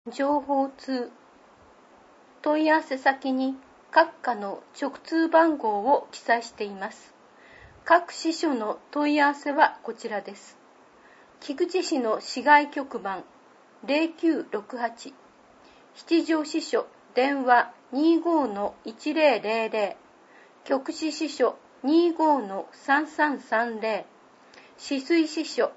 情報通。問い合わせ先に各課の直通番号を記載しています。各支所の問い合わせはこちらです。菊池市の市外局番 0968、七条支所電話 25-1000、局市支所 25-3330、市水支所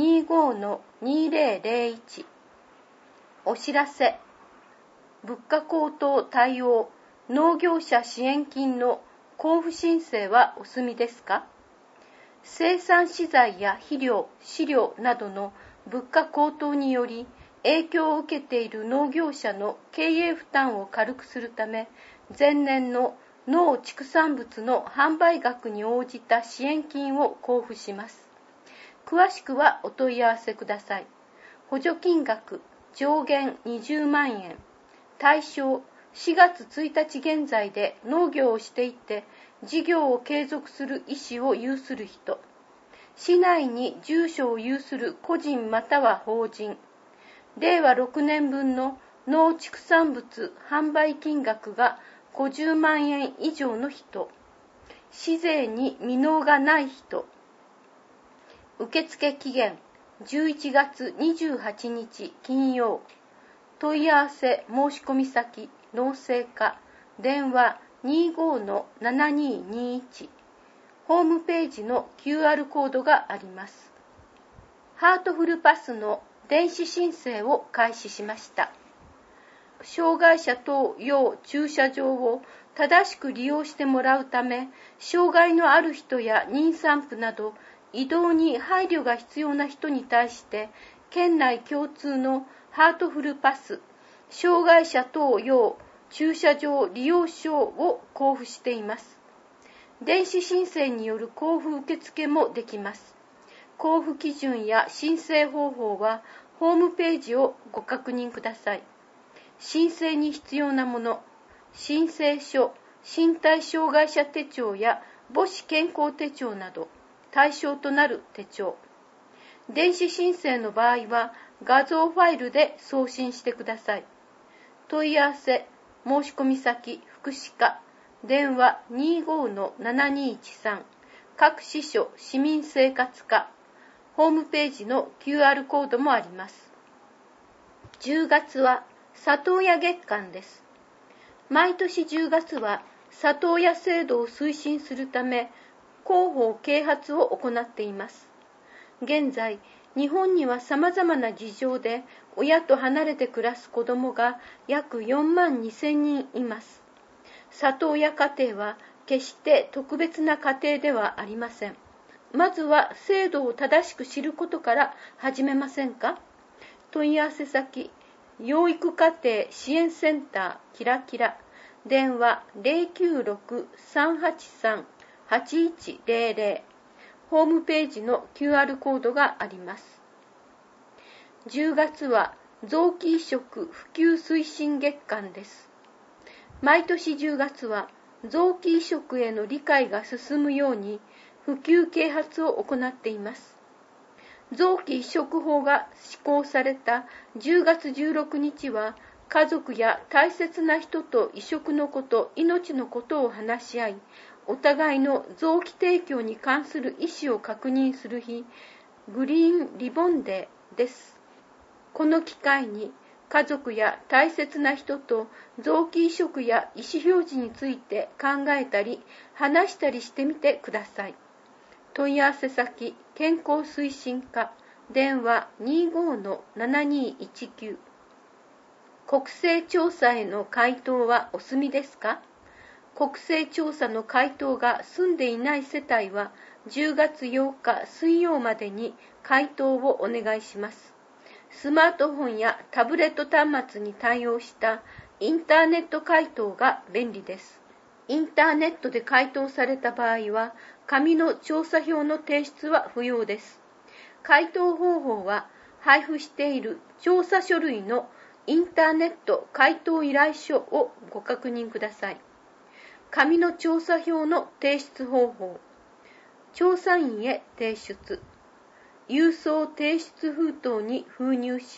25-2001。お知らせ。物価高騰対応農業者支援金の交付申請はお済みですか？生産資材や肥料、飼料などの物価高騰により影響を受けている農業者の経営負担を軽くするため、前年の農畜産物の販売額に応じた支援金を交付します。詳しくはお問い合わせください。補助金額上限20万円。対象4月1日現在で農業をしていて事業を継続する意思を有する人、市内に住所を有する個人または法人、令和6年分の農畜産物販売金額が50万円以上の人、市税に未納がない人。受付期限11月28日金曜。問い合わせ申し込み先農政課電話 25-7221。ホームページの QR コードがあります。ハートフルパスの電子申請を開始しました。障害者等用駐車場を正しく利用してもらうため、障害のある人や妊産婦など移動に配慮が必要な人に対して県内共通のハートフルパス障害者等用駐車場利用証を交付しています。電子申請による交付受付もできます。交付基準や申請方法はホームページをご確認ください。申請に必要なもの、申請書、身体障害者手帳や母子健康手帳など対象となる手帳。電子申請の場合は画像ファイルで送信してください。問い合わせ申し込み先福祉課電話 25-7213。各支所市民生活課ホームページの QR コードもあります。10月は里親月間です。毎年10月は里親制度を推進するため広報啓発を行っています。現在日本には様々な事情で親と離れて暮らす子どもが約4万2000人います。里親家庭は決して特別な家庭ではありません。まずは制度を正しく知ることから始めませんか？問い合わせ先、養育家庭支援センターキラキラ電話 096-383-8100。ホームページの QR コードがあります。10月は臓器移植普及推進月間です。毎年10月は臓器移植への理解が進むように普及啓発を行っています。臓器移植法が施行された10月16日は家族や大切な人と移植のこと、命のことを話し合い、お互いの臓器提供に関する意思を確認する日、グリーンリボンデーです。この機会に家族や大切な人と臓器移植や意思表示について考えたり話したりしてみてください。問い合わせ先、健康推進課電話 25-7219。国勢調査への回答はお済みですか？国勢調査の回答が済んでいない世帯は10月8日水曜までに回答をお願いします。スマートフォンやタブレット端末に対応したインターネット回答が便利です。インターネットで回答された場合は紙の調査票の提出は不要です。回答方法は配布している調査書類のインターネット回答依頼書をご確認ください。紙の調査票の提出方法。調査員へ提出。郵送提出封筒に封入し、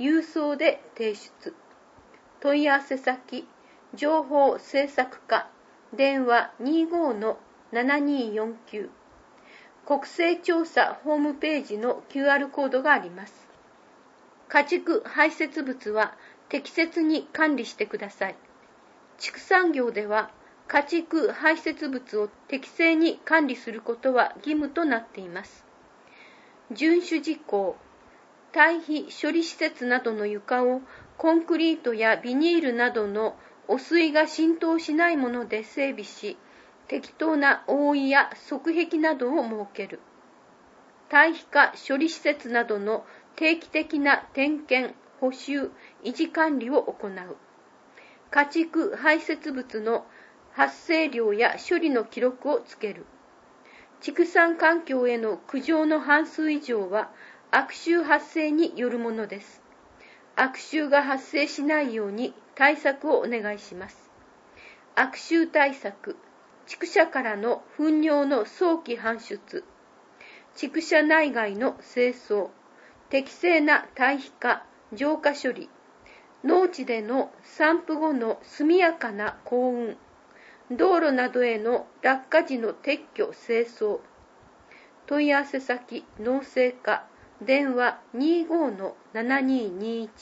郵送で提出。問い合わせ先、情報制作課、電話 25-7249。国勢調査ホームページの QR コードがあります。家畜排泄物は適切に管理してください。畜産業では家畜排泄物を適正に管理することは義務となっています。遵守事項、堆肥処理施設などの床をコンクリートやビニールなどの汚水が浸透しないもので整備し、適当な覆いや側壁などを設ける。堆肥化処理施設などの定期的な点検、補修、維持管理を行う。家畜排泄物の発生量や処理の記録をつける。畜産環境への苦情の半数以上は悪臭発生によるものです。悪臭が発生しないように対策をお願いします。悪臭対策、畜舎からの糞尿の早期搬出、畜舎内外の清掃、適正な堆肥化、浄化処理、農地での散布後の速やかな降運、道路などへの落下時の撤去・清掃。問い合わせ先、農政課、電話 25-7221。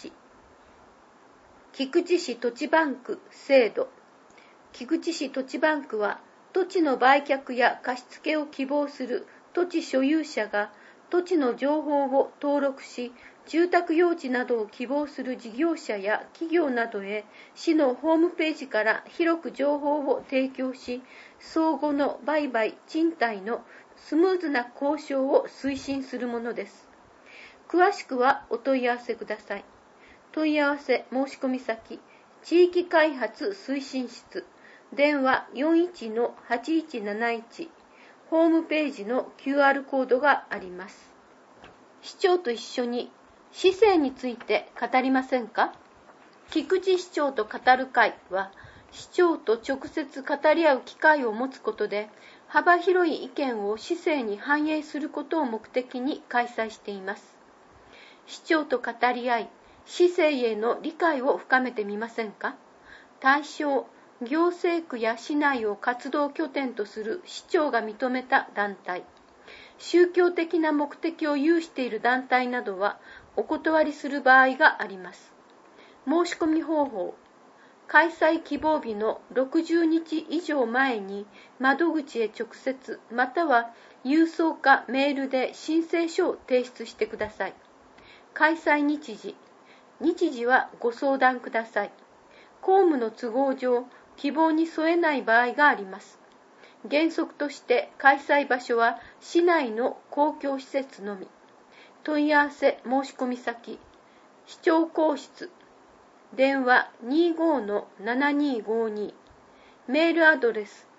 菊池市土地バンク制度。菊池市土地バンクは、土地の売却や貸付を希望する土地所有者が土地の情報を登録し、住宅用地などを希望する事業者や企業などへ市のホームページから広く情報を提供し、相互の売買・賃貸のスムーズな交渉を推進するものです。詳しくはお問い合わせください。問い合わせ申し込み先、地域開発推進室、電話 41-8171、ホームページの QR コードがあります。市長と一緒に市政について語りませんか？菊池市長と語る会は、市長と直接語り合う機会を持つことで、幅広い意見を市政に反映することを目的に開催しています。市長と語り合い、市政への理解を深めてみませんか？対象、行政区や市内を活動拠点とする市長が認めた団体、宗教的な目的を有している団体などはお断りする場合があります。申し込み方法、開催希望日の60日以上前に窓口へ直接または郵送かメールで申請書を提出してください。開催日時はご相談ください。公務の都合上、希望に添えない場合があります。原則として開催場所は市内の公共施設のみ。問い合わせ申し込み先、市長公室、電話 25-7252、メールアドレス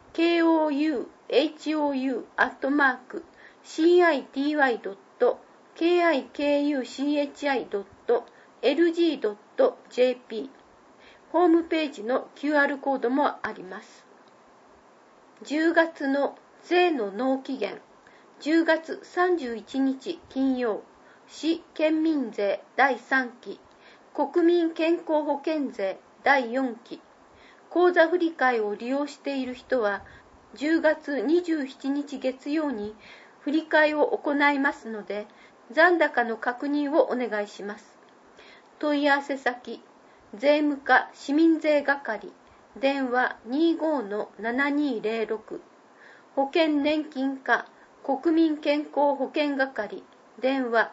kouyu.kikuchi.lg.jp、ホームページの QR コードもあります。10月の税の納期限、10月31日金曜、市県民税第3期、国民健康保険税第4期、口座振替を利用している人は、10月27日月曜に振替を行いますので、残高の確認をお願いします。問い合わせ先、税務課市民税係、電話 25-7206、保険年金課国民健康保険係、電話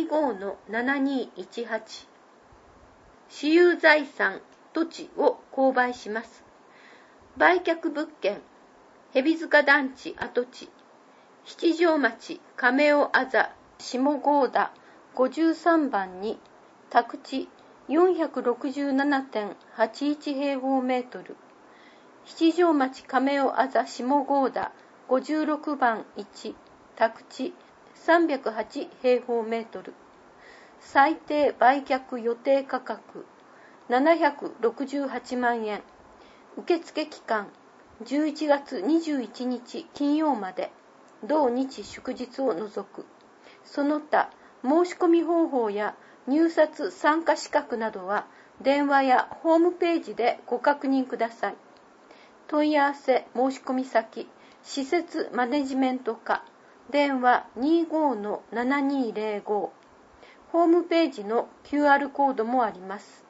25-7218、私有財産、土地を購買します。売却物件、蛇塚団地跡地、七条町亀尾あざ下郷田53番に宅地 467.81 平方メートル、七条町亀尾あざ下郷田56番1、宅地308平方メートル、最低売却予定価格768万円、受付期間11月21日金曜まで、同日祝日を除く。その他、申し込み方法や入札参加資格などは電話やホームページでご確認ください。問い合わせ申し込み先、施設マネジメント課、電話 25-7205、ホームページの QR コードもあります。